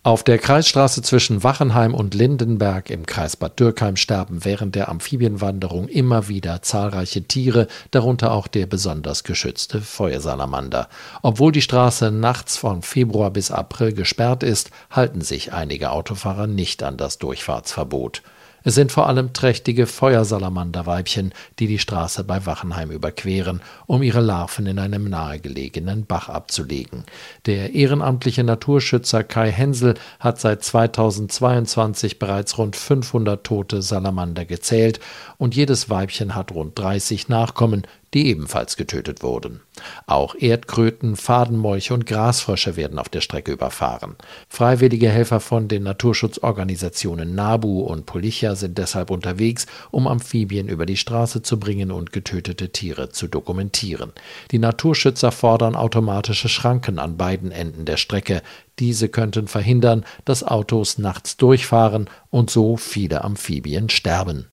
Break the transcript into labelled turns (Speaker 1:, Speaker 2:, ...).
Speaker 1: Auf der Kreisstraße zwischen Wachenheim und Lindenberg im Kreis Bad Dürkheim sterben während der Amphibienwanderung immer wieder zahlreiche Tiere, darunter auch der besonders geschützte Feuersalamander. Obwohl die Straße nachts von Februar bis April gesperrt ist, halten sich einige Autofahrer nicht an das Durchfahrtsverbot. Es sind vor allem trächtige Feuersalamanderweibchen, die die Straße bei Wachenheim überqueren, um ihre Larven in einem nahegelegenen Bach abzulegen. Der ehrenamtliche Naturschützer Kai Hensel hat seit 2022 bereits rund 500 tote Salamander gezählt und jedes Weibchen hat rund 30 Nachkommen, die ebenfalls getötet wurden. Auch Erdkröten, Fadenmolche und Grasfrösche werden auf der Strecke überfahren. Freiwillige Helfer von den Naturschutzorganisationen NABU und Policia sind deshalb unterwegs, um Amphibien über die Straße zu bringen und getötete Tiere zu dokumentieren. Die Naturschützer fordern automatische Schranken an beiden Enden der Strecke. Diese könnten verhindern, dass Autos nachts durchfahren und so viele Amphibien sterben.